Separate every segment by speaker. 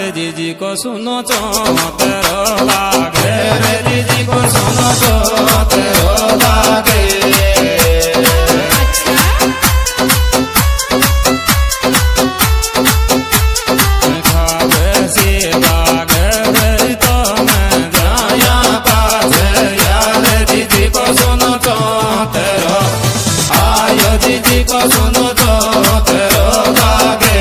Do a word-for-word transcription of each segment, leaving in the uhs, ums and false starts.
Speaker 1: रे जीजी को सुनो चो तेरो लागे रे जीजी को सुनो चो तेरो लागे सुनो तो तेरो लागे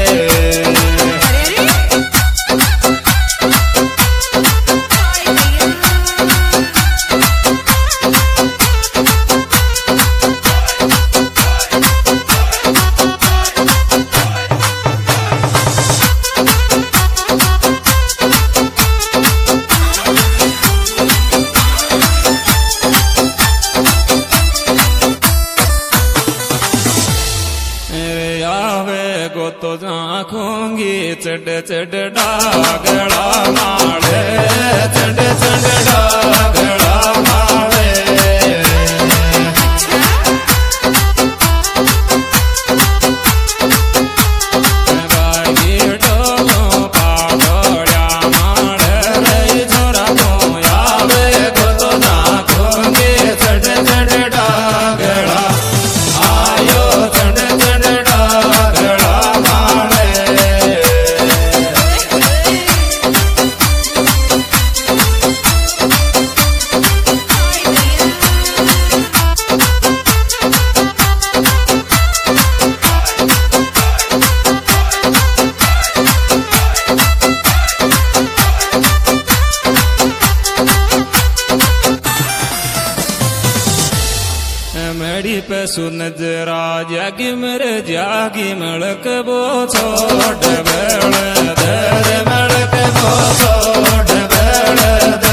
Speaker 1: तो झांकूंगी चढ़ चढ़ डागड़ा माड़े चढ़ चढ़ डागड़ा माड़े बागी डोलो पाड़ोड़ा माड़े रे छोरा को आवे को तो झांकूंगी चढ़ चढ़ डागड़ा आयो चढ़ चढ़ डागड़ा मेरी पे सुन जरा जागी मेरे जागी मड़क बो छोड़ बेड़ दे दे मड़क बो छोड़ बेड़ दे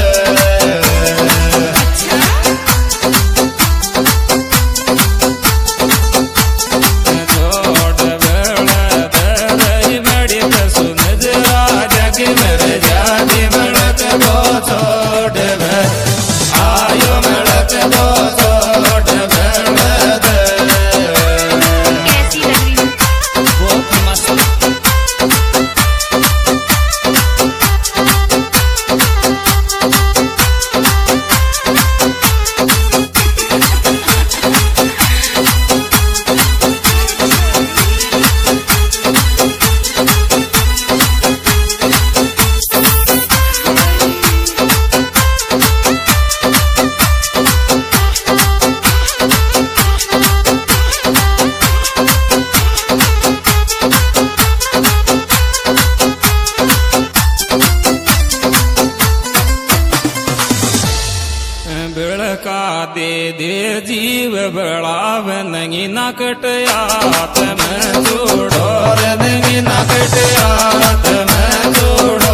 Speaker 1: छोड़ बेड़ दे दे मेरी पे सुन जरा जागी मेरे जागी मड़क बो छोड़ बे आयो मड़क बो छोड़ बेड़का दे दे जीव बड़ाव नहीं ना कटयात में जोड़ो रे नहीं ना कटयात में जोड़ो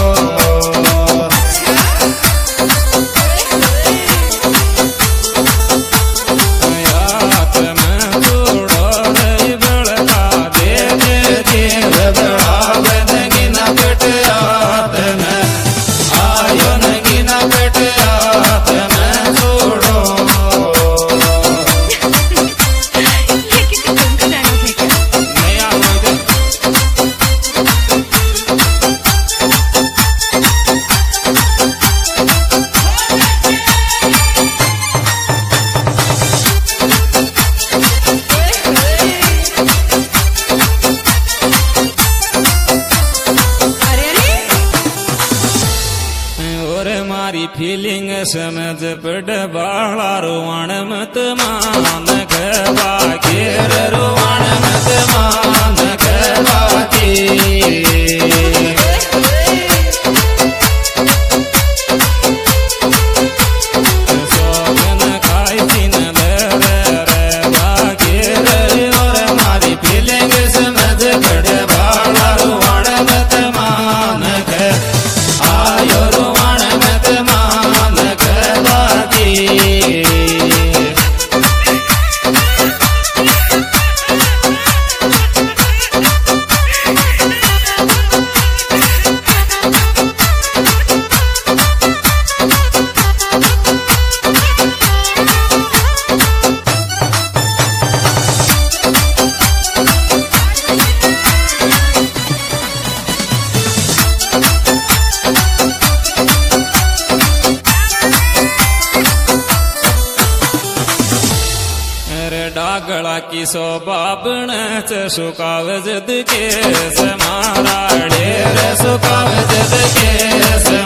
Speaker 1: यात में जोड़ो रे बेड़का दे दे जीव बड़ाव नहीं ना कटयात में आयो नहीं ना कटयात में फीलिंग समझ पड़ बाला रोवण मत मान के बाकी रोवण मत मान के बाकी सोगन खाई दिन दे रे रे बाकी रे और मारी फीलिंग समझ पड़ बाला रोवण मत मान के आयो रोवण मत मान के बाकी किसो बापणच सुकावजद केस मारा ढेर सुकावजद केस